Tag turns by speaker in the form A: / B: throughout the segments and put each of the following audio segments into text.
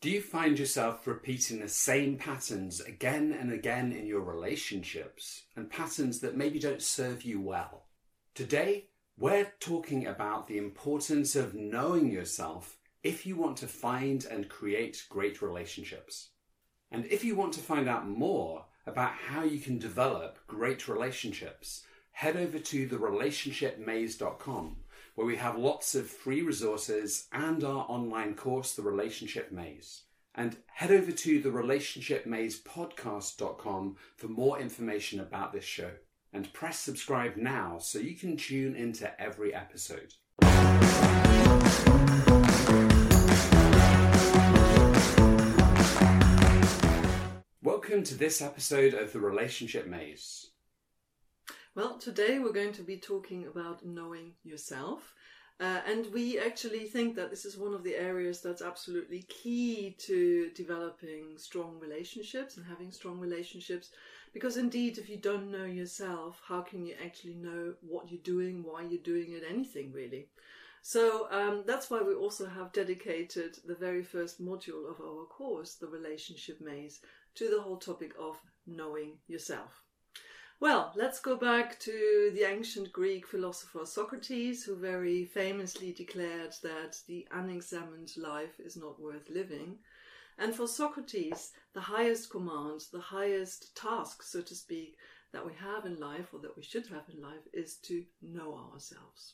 A: Do you find yourself repeating the same patterns again and again in your relationships, and patterns that maybe don't serve you well? Today, we're talking about the importance of knowing yourself if you want to find and create great relationships. And if you want to find out more about how you can develop great relationships, head over to therelationshipmaze.com, where we have lots of free resources and our online course, The Relationship Maze. And head over to therelationshipmazepodcast.com for more information about this show. And press subscribe now so you can tune into every episode. Welcome to this episode of The Relationship Maze.
B: Well, today we're going to be talking about knowing yourself. And we actually think that this is one of the areas that's absolutely key to developing strong relationships and having strong relationships. Because indeed, if you don't know yourself, how can you actually know what you're doing, why you're doing it, anything really? So that's why we also have dedicated the very first module of our course, The Relationship Maze, to the whole topic of knowing yourself. Well, let's go back to the ancient Greek philosopher Socrates, who very famously declared that the unexamined life is not worth living. And for Socrates, the highest command, the highest task, so to speak, that we have in life, or that we should have in life, is to know ourselves.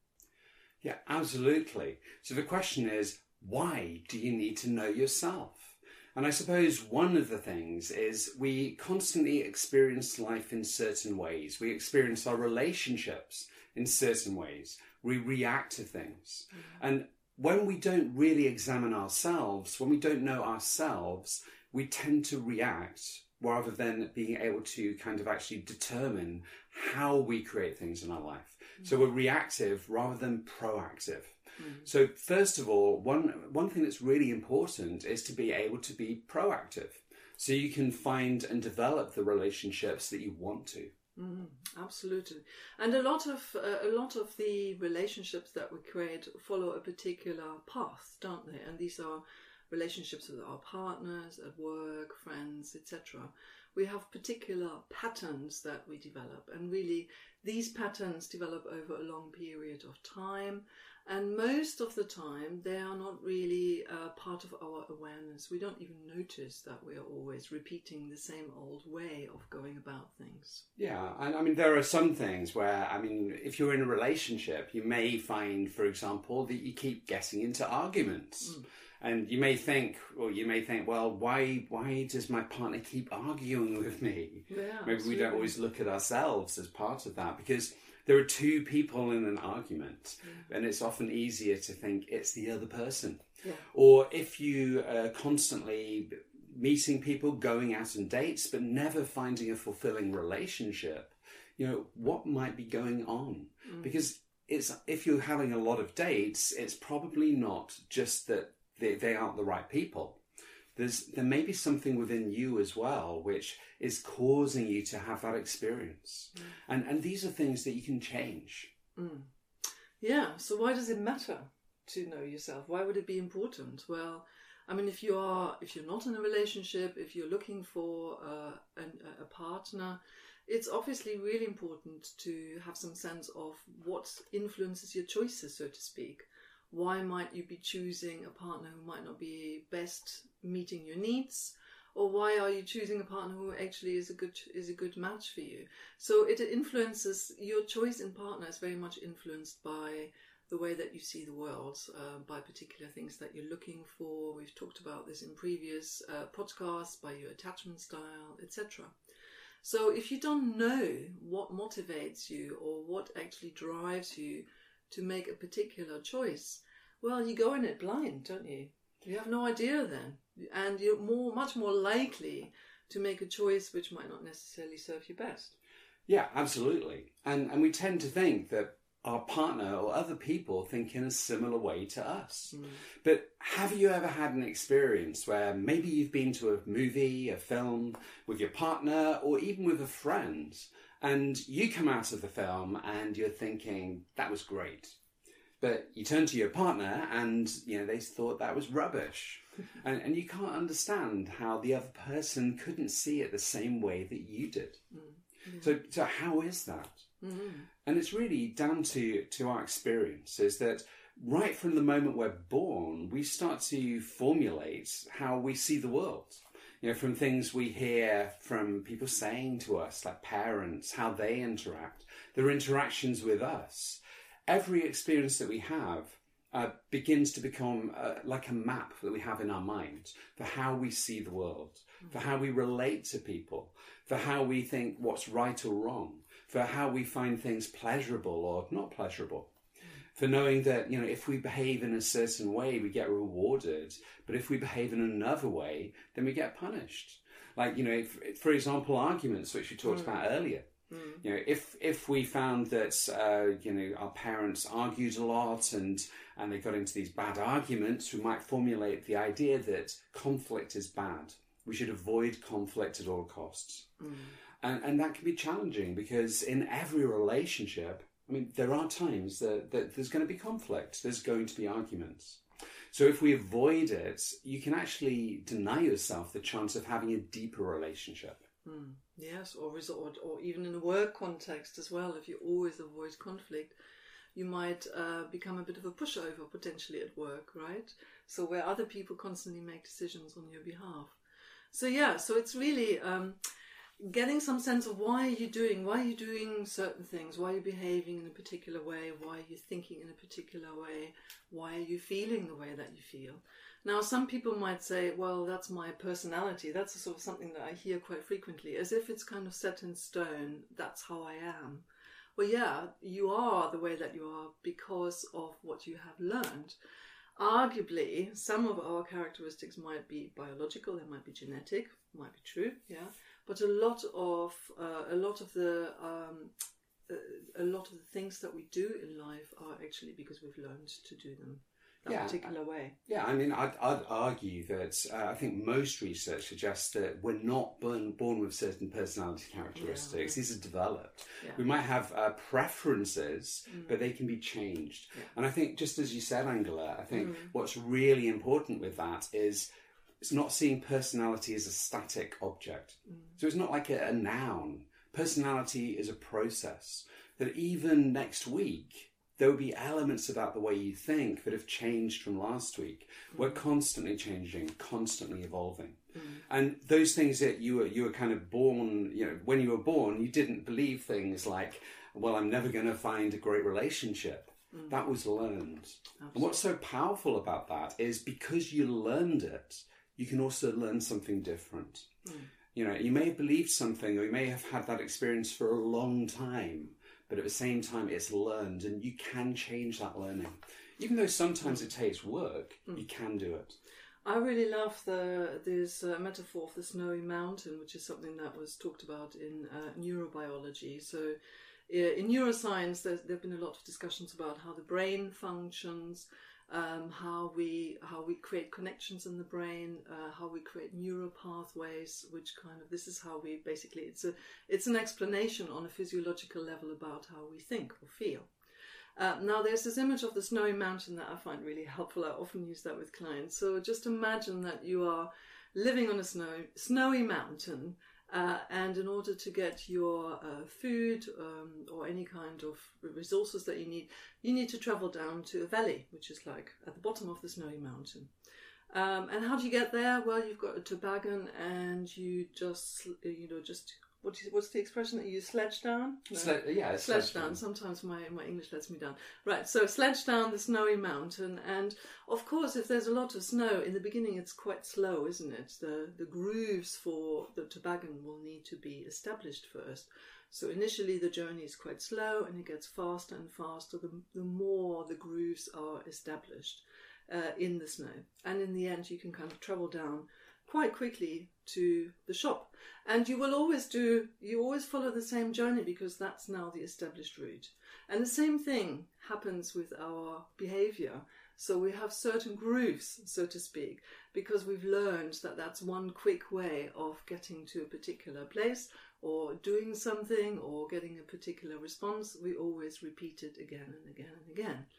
A: Yeah, absolutely. So the question is, why do you need to know yourself? And I suppose one of the things is we constantly experience life in certain ways. We experience our relationships in certain ways. We react to things. And when we don't really examine ourselves, when we don't know ourselves, we tend to react rather than being able to kind of actually determine how we create things in our life. So we're reactive rather than proactive. So first of all, one thing that's really important is to be able to be proactive, so you can find and develop the relationships that you want to.
B: Absolutely. And a lot of the relationships that we create follow a particular path, don't they? And these are relationships with our partners, at work, friends, etc. We have particular patterns that we develop, and really these patterns develop over a long period of time. And most of the time, they are not really part of our awareness. We don't even notice that we are always repeating the same old way of going about things.
A: Yeah, and I mean, there are some things where, I mean, if you're in a relationship, you may find, for example, that you keep getting into arguments. And you may think, well, why does my partner keep arguing with me?
B: Yeah,
A: Maybe
B: absolutely.
A: we don't always look at ourselves as part of that, because there are two people in an argument, and it's often easier to think it's the other person.
B: Yeah.
A: Or if you are constantly meeting people, going out on dates, but never finding a fulfilling relationship, you know, what might be going on? Because if you're having a lot of dates, it's probably not just that they aren't the right people. There may be something within you as well which is causing you to have that experience. And these are things that you can change.
B: Yeah, so why does it matter to know yourself? Why would it be important? Well, I mean, if you're not in a relationship, if you're looking for a partner, it's obviously really important to have some sense of what influences your choices, so to speak. Why might you be choosing a partner who might not be best meeting your needs? Or why are you choosing a partner who actually is a good match for you? So it influences, your choice in partner is very much influenced by the way that you see the world, by particular things that you're looking for. We've talked about this in previous podcasts, by your attachment style, etc. So if you don't know what motivates you or what actually drives you to make a particular choice, well, you go in it blind, don't you? You have no idea then. And you're much more likely to make a choice which might not necessarily serve you best.
A: Yeah, absolutely. And we tend to think that our partner or other people think in a similar way to us. But have you ever had an experience where maybe you've been to a movie, a film with your partner, or even with a friend, and you come out of the film and you're thinking, that was great. But you turn to your partner and, they thought that was rubbish. and you can't understand how the other person couldn't see it the same way that you did. So how is that? And it's really down to our experience, is that right from the moment we're born, we start to formulate how we see the world. You know, from things we hear from people saying to us, like parents, how they interact, their interactions with us. Every experience that we have begins to become like a map that we have in our mind for how we see the world, for how we relate to people, for how we think what's right or wrong, for how we find things pleasurable or not pleasurable. For knowing that, you know, if we behave in a certain way, we get rewarded. But if we behave in another way, then we get punished. Like, you know, for example, arguments, which we talked about earlier. You know, if we found that, you know, our parents argued a lot and they got into these bad arguments, we might formulate the idea that conflict is bad. We should avoid conflict at all costs. And that can be challenging because in every relationship, I mean, there are times that there's going to be conflict. There's going to be arguments. So if we avoid it, you can actually deny yourself the chance of having a deeper relationship.
B: Yes, or even in a work context as well. If you always avoid conflict, you might become a bit of a pushover potentially at work, right? So where other people constantly make decisions on your behalf. So yeah, so it's really getting some sense of why are you doing certain things, why are you behaving in a particular way, why are you thinking in a particular way, why are you feeling the way that you feel. Now, some people might say, well, that's my personality. That's a sort of something that I hear quite frequently, as if it's kind of set in stone, that's how I am. Well, yeah, you are the way that you are because of what you have learned. Arguably, some of our characteristics might be biological, they might be genetic, might be true, yeah. But a lot of the things that we do in life are actually because we've learned to do them that particular way. Yeah,
A: I mean, I'd argue that I think most research suggests that we're not born with certain personality characteristics. These are developed. Yeah. We might have preferences, but they can be changed. Yeah. And I think, just as you said, Angela, I think what's really important with that is it's not seeing personality as a static object. So it's not like a noun. Personality is a process that even next week, there will be elements about the way you think that have changed from last week. We're constantly changing, constantly evolving. And those things that you were kind of born, you know, when you were born, you didn't believe things like, well, I'm never going to find a great relationship. That was learned. Absolutely. And what's so powerful about that is because you learned it, you can also learn something different. You know, you may have believed something or you may have had that experience for a long time, but at the same time it's learned and you can change that learning. Even though sometimes it takes work, you can do it.
B: I really love this metaphor of the snowy mountain, which is something that was talked about in neurobiology. So in neuroscience, there have been a lot of discussions about how the brain functions, how we create connections in the brain, how we create neural pathways, which kind of, this is how we basically, it's an explanation on a physiological level about how we think or feel. Now there's this image of the snowy mountain that I find really helpful. I often use that with clients. So just imagine that you are living on a snowy mountain, and in order to get your food or any kind of resources that you need to travel down to a valley, which is like at the bottom of the snowy mountain. And how do you get there? Well, you've got a toboggan, and you just what's the expression that you use? Sledge down? No. Sledge down. Sometimes my English lets me down. Right, so sledge down the snowy mountain, and of course, if there's a lot of snow in the beginning, it's quite slow, isn't it? The grooves for the toboggan will need to be established first. So initially, the journey is quite slow, and it gets faster and faster the more the grooves are established in the snow. And in the end, you can kind of travel down quite quickly to the shop. And you always follow the same journey because that's now the established route. And the same thing happens with our behavior. So we have certain grooves, so to speak, because we've learned that that's one quick way of getting to a particular place or doing something or getting a particular response. We always repeat it again and again and again.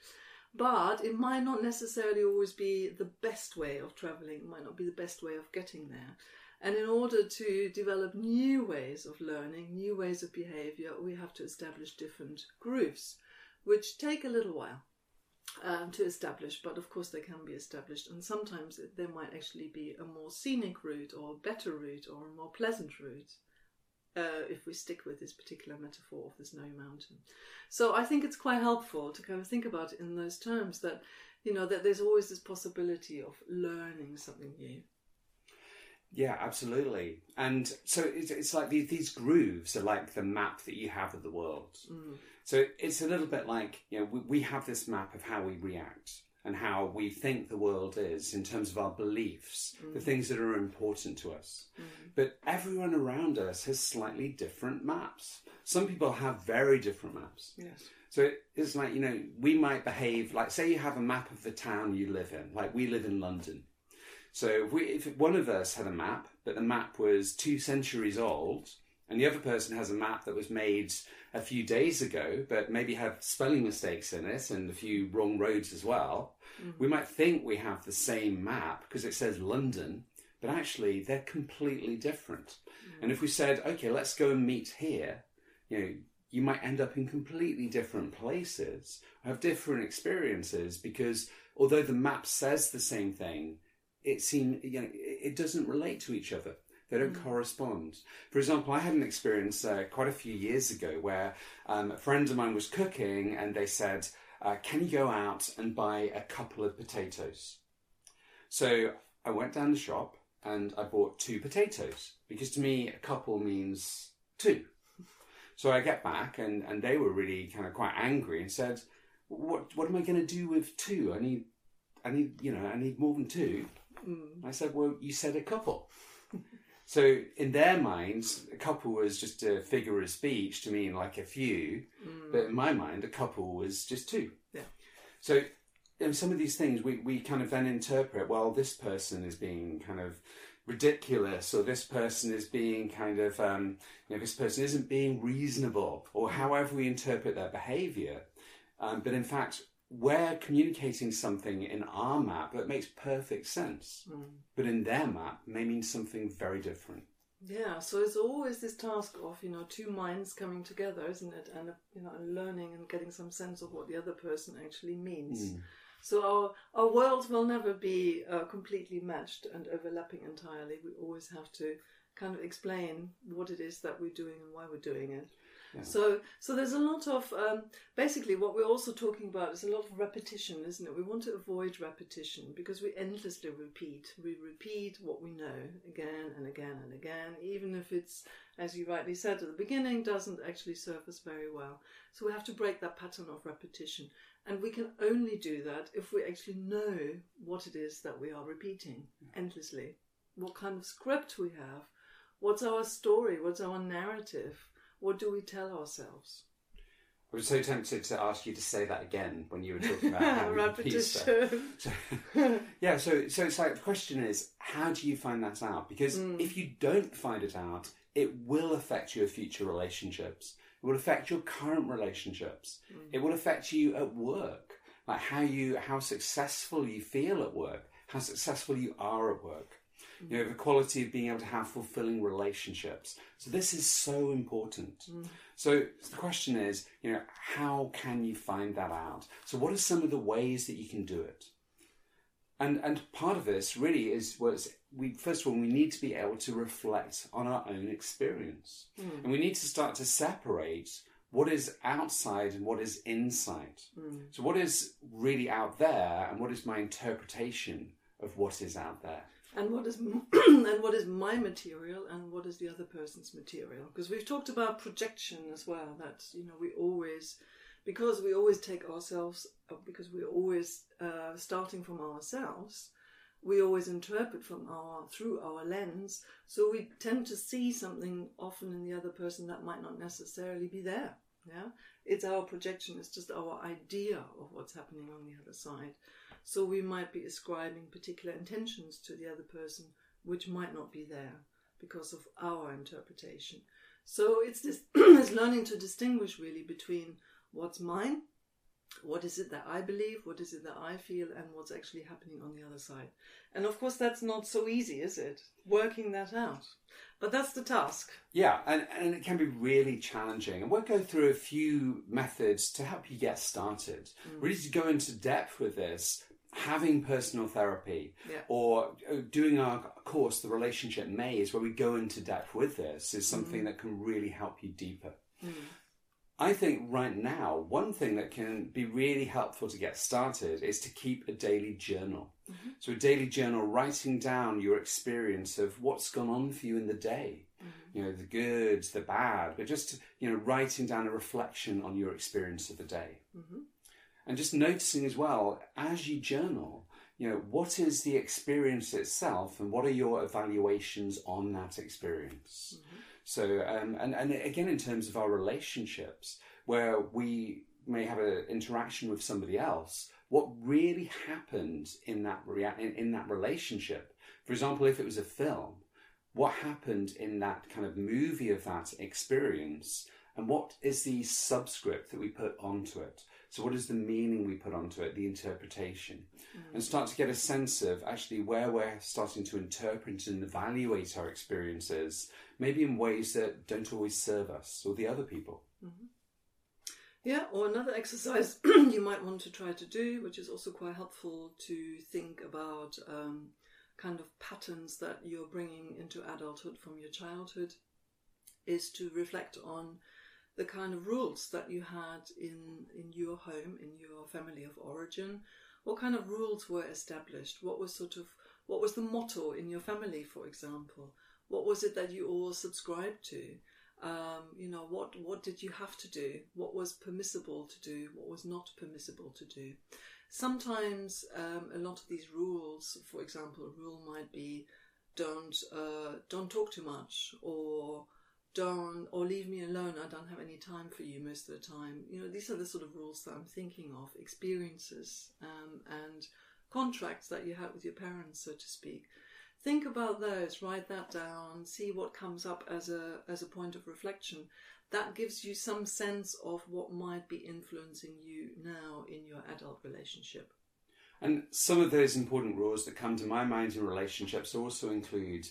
B: But it might not necessarily always be the best way of traveling. It might not be the best way of getting there. And in order to develop new ways of learning, new ways of behavior, we have to establish different grooves, which take a little while to establish. But of course they can be established. And sometimes there might actually be a more scenic route or a better route or a more pleasant route. If we stick with this particular metaphor of the snowy mountain. So I think it's quite helpful to kind of think about it in those terms, that, you know, that there's always this possibility of learning something new.
A: Yeah, absolutely. And so it's like these grooves are like the map that you have of the world. So it's a little bit like, you know, we have this map of how we react and how we think the world is in terms of our beliefs, the things that are important to us. But everyone around us has slightly different maps. Some people have very different maps.
B: Yes.
A: So it's like, you know, we might behave like, say you have a map of the town you live in, like we live in London. So if one of us had a map, but the map was 2 centuries old, and the other person has a map that was made a few days ago, but maybe had spelling mistakes in it and a few wrong roads as well, we might think we have the same map because it says London, but actually they're completely different. And if we said, okay, let's go and meet here, you know, you might end up in completely different places, have different experiences, because although the map says the same thing, it doesn't relate to each other. They don't correspond. For example, I had an experience quite a few years ago where a friend of mine was cooking and they said, can you go out and buy a couple of potatoes? So I went down the shop and I bought 2 potatoes, because to me, a couple means 2. So I get back and they were really kind of quite angry and said, what am I going to do with 2? I need more than 2. I said, well, you said a couple. So in their minds, a couple was just a figure of speech to mean like a few, but in my mind, a couple was just 2. Yeah. So some of these things we kind of then interpret, well, this person is being kind of ridiculous, or this person is being kind of, this person isn't being reasonable, or however we interpret their behaviour. But in fact, we're communicating something in our map that makes perfect sense, but in their map may mean something very different.
B: Yeah, so it's always this task of, 2 minds coming together, isn't it? And, learning and getting some sense of what the other person actually means. So our worlds will never be completely matched and overlapping entirely. We always have to kind of explain what it is that we're doing and why we're doing it. Yeah. So there's a lot of, basically what we're also talking about is a lot of repetition, isn't it? We want to avoid repetition because we endlessly repeat. We repeat what we know again and again and again, even if it's, as you rightly said at the beginning, doesn't actually serve us very well. So we have to break that pattern of repetition. And we can only do that if we actually know what it is that we are repeating endlessly. What kind of script we have. What's our story? What's our narrative? What do we tell ourselves?
A: I was so tempted to ask you to say that again when you were talking about how
B: repetition.
A: So it's like, the question is, how do you find that out? Because if you don't find it out, it will affect your future relationships. It will affect your current relationships. It will affect you at work, like how successful you feel at work, how successful you are at work. The quality of being able to have fulfilling relationships. So this is so important. So the question is, how can you find that out? So what are some of the ways that you can do it? And part of this really is first of all, we need to be able to reflect on our own experience. And we need to start to separate what is outside and what is inside. So what is really out there and what is my interpretation of what is out there?
B: And what is my material and what is the other person's material? Because we've talked about projection as well. That we always take ourselves, because we're always starting from ourselves. We always interpret through our lens. So we tend to see something often in the other person that might not necessarily be there. Yeah, it's our projection. It's just our idea of what's happening on the other side. So we might be ascribing particular intentions to the other person, which might not be there because of our interpretation. So it's this it's learning to distinguish really between what's mine What is it that I believe? What is it that I feel? And what's actually happening on the other side? And of course, that's not so easy, is it? Working that out. But that's the task.
A: Yeah, and it can be really challenging. And we'll go through a few methods to help you get started. Really to go into depth with this, having personal therapy or doing our course, The Relationship Maze, where we go into depth with this, is something that can really help you deeper. I think right now, one thing that can be really helpful to get started is to keep a daily journal. So a daily journal, writing down your experience of what's gone on for you in the day. You know, the good, the bad, but just, you know, writing down a reflection on your experience of the day. And just noticing as well, as you journal, you know, what is the experience itself and what are your evaluations on that experience? So, and again, in terms of our relationships, where we may have an interaction with somebody else, what really happened in that in that relationship? For example, if it was a film, what happened in that kind of movie of that experience, and what is the subscript that we put onto it? So what is the meaning we put onto it, the interpretation? And start to get a sense of actually where we're starting to interpret and evaluate our experiences, maybe in ways that don't always serve us or the other people.
B: Yeah, or another exercise you might want to try to do, which is also quite helpful to think about kind of patterns that you're bringing into adulthood from your childhood, is to reflect on the kind of rules that you had in your home, in your family of origin. What kind of rules were established? What was the motto in your family, for example? What was it that you all subscribed to? You know, what did you have to do? What was permissible to do? What was not permissible to do? Sometimes a lot of these rules, for example, a rule might be don't talk too much, or leave me alone, I don't have any time for you most of the time. You know, these are the sort of rules that I'm thinking of, experiences and contracts that you had with your parents, so to speak. Think about those, write that down, see what comes up as a point of reflection. That gives you some sense of what might be influencing you now in your adult relationship.
A: And some of those important rules that come to my mind in relationships also include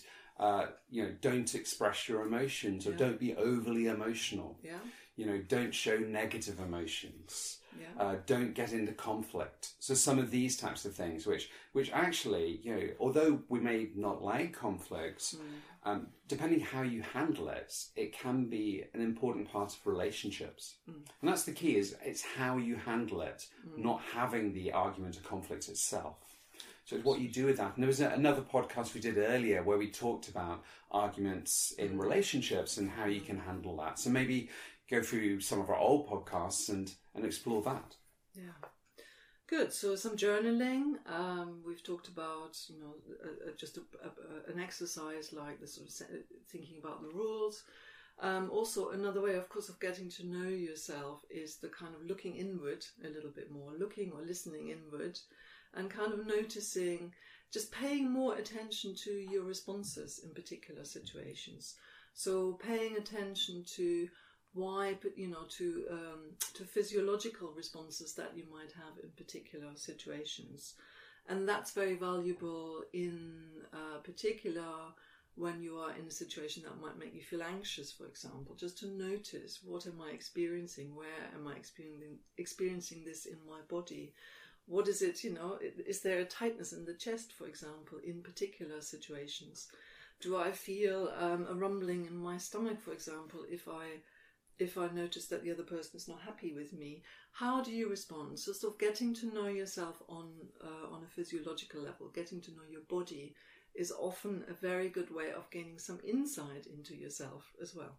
A: don't express your emotions, or don't be overly emotional. You know, don't show negative emotions. Don't get into conflict. So some of these types of things, which actually, you know, although we may not like conflict, depending how you handle it, it can be an important part of relationships. And that's the key, is it's how you handle it, not having the argument or conflict itself. So it's what you do with that. And there was another podcast we did earlier where we talked about arguments in relationships and how you can handle that. So maybe go through some of our old podcasts and explore that. Yeah.
B: Good. So some journaling. We've talked about, you know, just an exercise like the sort of thinking about the rules. Also, another way, of course, of getting to know yourself is the kind of looking inward a little bit more, looking or listening inward, and kind of noticing, just paying more attention to your responses in particular situations. So paying attention to why, you know, to physiological responses that you might have in particular situations. And that's very valuable in particular when you are in a situation that might make you feel anxious, for example, just to notice, what am I experiencing? Where am I experiencing this in my body? What is it, you know, is there a tightness in the chest, for example, in particular situations? Do I feel a rumbling in my stomach, for example, if I notice that the other person is not happy with me? How do you respond? So sort of getting to know yourself on a physiological level, getting to know your body is often a very good way of gaining some insight into yourself as well.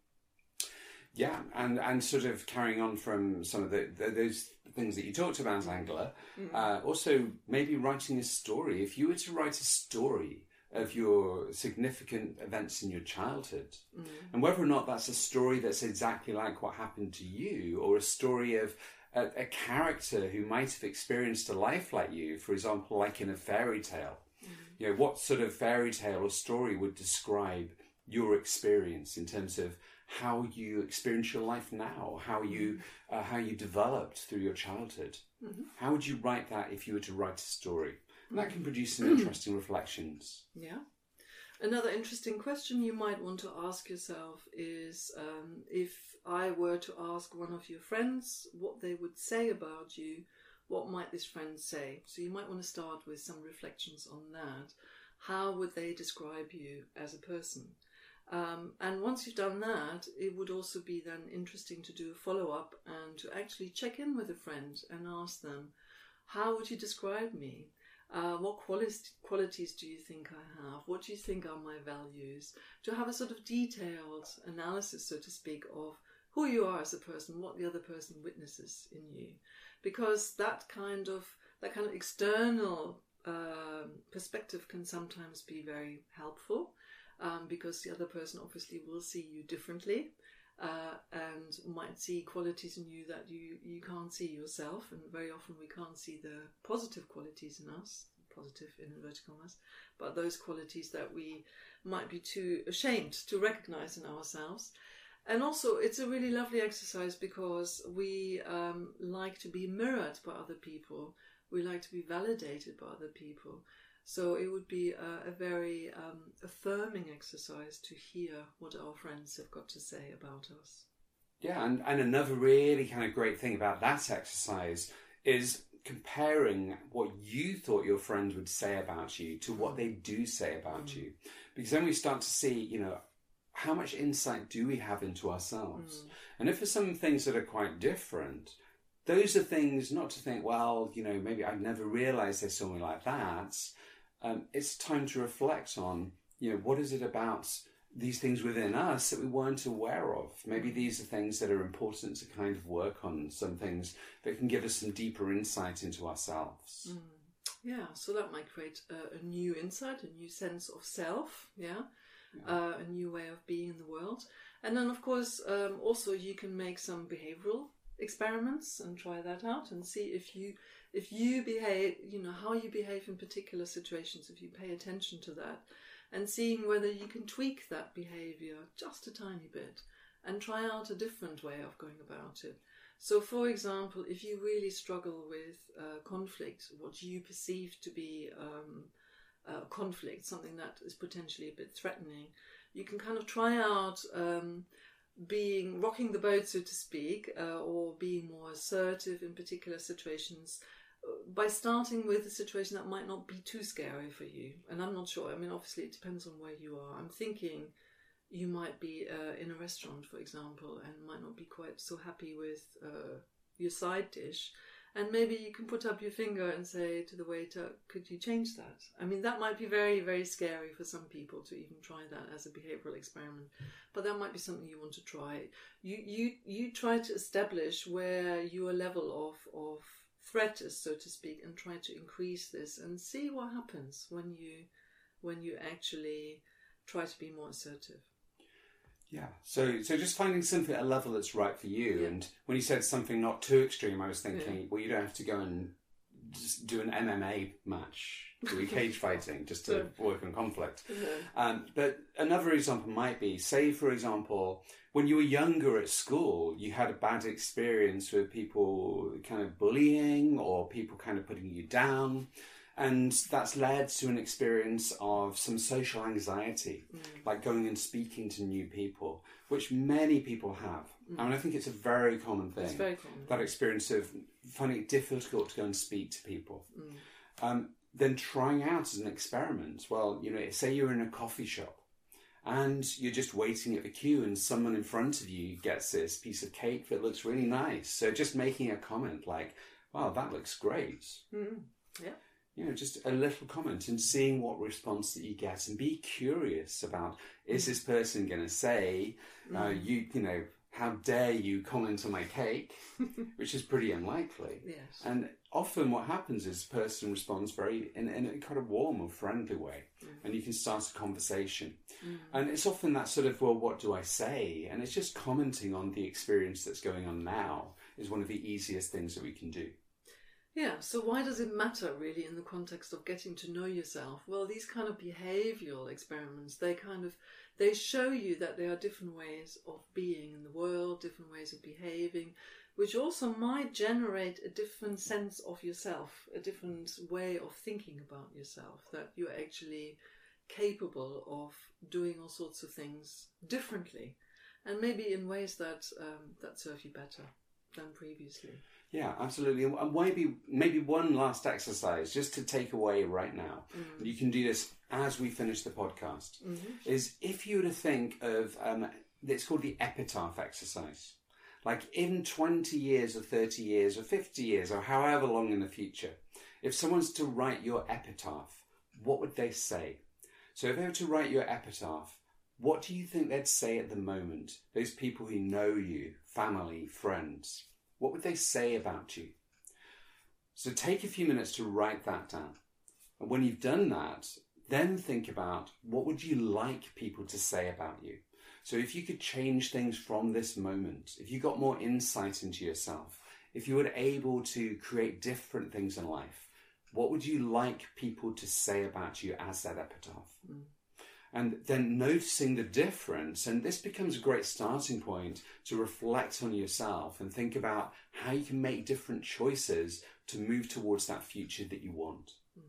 A: Yeah, and sort of carrying on from some of those things that you talked about, Angela, also maybe writing a story. If you were to write a story of your significant events in your childhood, and whether or not that's a story that's exactly like what happened to you, or a story of a character who might have experienced a life like you, for example, like in a fairy tale. You know, what sort of fairy tale or story would describe your experience in terms of how you experience your life now, how you developed through your childhood.
B: Mm-hmm.
A: How would you write that if you were to write a story? And that can produce some interesting reflections.
B: Yeah. Another interesting question you might want to ask yourself is, if I were to ask one of your friends what they would say about you, what might this friend say? So you might want to start with some reflections on that. How would they describe you as a person? And once you've done that, it would also be then interesting to do a follow-up and to actually check in with a friend and ask them, how would you describe me? What qualities do you think I have? What do you think are my values? To have a sort of detailed analysis, so to speak, of who you are as a person, what the other person witnesses in you. Because that kind of external perspective can sometimes be very helpful, because the other person obviously will see you differently and might see qualities in you that you can't see yourself. And very often we can't see the positive qualities in us, positive in inverted commas, but those qualities that we might be too ashamed to recognize in ourselves. And also it's a really lovely exercise because we like to be mirrored by other people. We like to be validated by other people. So it would be a very affirming exercise to hear what our friends have got to say about us.
A: Yeah, and another really kind of great thing about that exercise is comparing what you thought your friend would say about you to what they do say about you. Because then we start to see, how much insight do we have into ourselves? And if there's some things that are quite different, those are things not to think, well, maybe I'd never realised there's something like that. It's time to reflect on, what is it about these things within us that we weren't aware of? Maybe these are things that are important to kind of work on, some things that can give us some deeper insight into ourselves.
B: Yeah, so that might create a new insight, a new sense of self, a new way of being in the world. And then, of course, also you can make some behavioral experiments and try that out and see if you behave, how you behave in particular situations, if you pay attention to that, and seeing whether you can tweak that behavior just a tiny bit and try out a different way of going about it. So, for example, if you really struggle with conflict, what you perceive to be conflict, something that is potentially a bit threatening, you can kind of try out rocking the boat, so to speak, or being more assertive in particular situations by starting with a situation that might not be too scary for you. And I'm not sure, obviously it depends on where you are. I'm thinking you might be in a restaurant, for example, and might not be quite so happy with your side dish. And maybe you can put up your finger and say to the waiter, could you change that? That might be very, very scary for some people to even try that as a behavioral experiment. But that might be something you want to try. You try to establish where your level of threat is, so to speak, and try to increase this and see what happens when you actually try to be more assertive.
A: Yeah, so just finding something at a level that's right for you. Yeah. And when you said something not too extreme, I was thinking, well, you don't have to go and just do an MMA match, do cage fighting, just to work on conflict. Yeah. But another example might be, say, for example, when you were younger at school, you had a bad experience with people kind of bullying or people kind of putting you down. And that's led to an experience of some social anxiety, like going and speaking to new people, which many people have. I think it's a very common thing.
B: It's very common.
A: That experience of finding it difficult to go and speak to people. Then trying out as an experiment. Well, say you're in a coffee shop and you're just waiting at the queue and someone in front of you gets this piece of cake that looks really nice. So just making a comment like, wow, that looks great.
B: Yeah.
A: Just a little comment and seeing what response that you get, and be curious about, is this person going to say, how dare you comment on my cake, which is pretty unlikely.
B: Yes.
A: And often what happens is the person responds in a kind of warm or friendly way, and you can start a conversation. And it's often that sort of, well, what do I say? And it's just commenting on the experience that's going on now is one of the easiest things that we can do.
B: Yeah, so why does it matter really in the context of getting to know yourself? Well, these kind of behavioral experiments, they show you that there are different ways of being in the world, different ways of behaving, which also might generate a different sense of yourself, a different way of thinking about yourself, that you're actually capable of doing all sorts of things differently, and maybe in ways that serve you better than previously.
A: Yeah, absolutely. And maybe one last exercise just to take away right now, and you can do this as we finish the podcast, is if you were to think of, it's called the epitaph exercise. Like in 20 years or 30 years or 50 years or however long in the future, if someone's to write your epitaph, what would they say? So if they were to write your epitaph, what do you think they'd say at the moment? Those people who know you, family, friends, what would they say about you? So take a few minutes to write that down. And when you've done that, then think about what would you like people to say about you? So if you could change things from this moment, if you got more insight into yourself, if you were able to create different things in life, what would you like people to say about you as that epitaph? And then noticing the difference, and this becomes a great starting point to reflect on yourself and think about how you can make different choices to move towards that future that you want.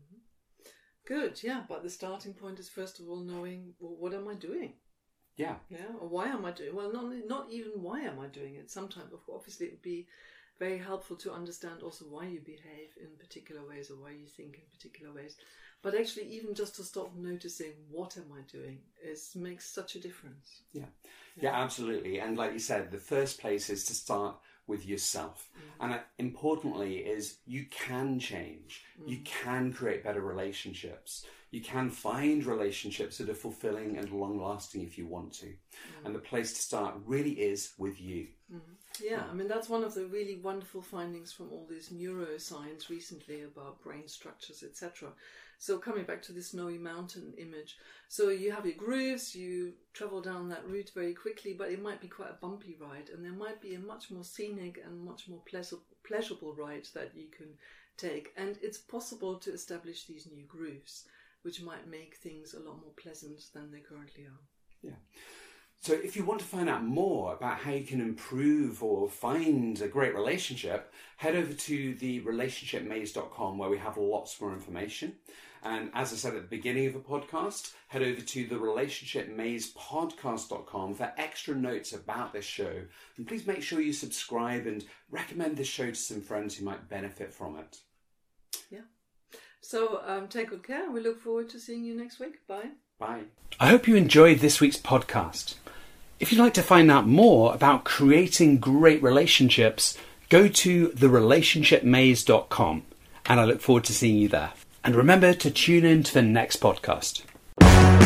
B: Good, yeah, but the starting point is first of all knowing, well, what am I doing?
A: Yeah.
B: Yeah, or why am I doing? Well, not even why am I doing it. Sometimes, obviously, it would be very helpful to understand also why you behave in particular ways or why you think in particular ways. But actually, even just to stop noticing what am I doing makes such a difference.
A: Yeah, absolutely. And like you said, the first place is to start with yourself. And importantly is you can change. You can create better relationships. You can find relationships that are fulfilling and long-lasting if you want to. And the place to start really is with you.
B: Yeah, I mean, that's one of the really wonderful findings from all this neuroscience recently about brain structures, etc. So coming back to the snowy mountain image, so you have your grooves, you travel down that route very quickly, but it might be quite a bumpy ride, and there might be a much more scenic and much more pleasurable ride that you can take. And it's possible to establish these new grooves, which might make things a lot more pleasant than they currently are.
A: Yeah. So if you want to find out more about how you can improve or find a great relationship, head over to therelationshipmaze.com where we have lots more information. And as I said at the beginning of the podcast, head over to therelationshipmazepodcast.com for extra notes about this show. And please make sure you subscribe and recommend this show to some friends who might benefit from it.
B: Yeah. So take good care. We look forward to seeing you next week. Bye.
A: Bye. I hope you enjoyed this week's podcast. If you'd like to find out more about creating great relationships, go to therelationshipmaze.com, and I look forward to seeing you there. And remember to tune in to the next podcast.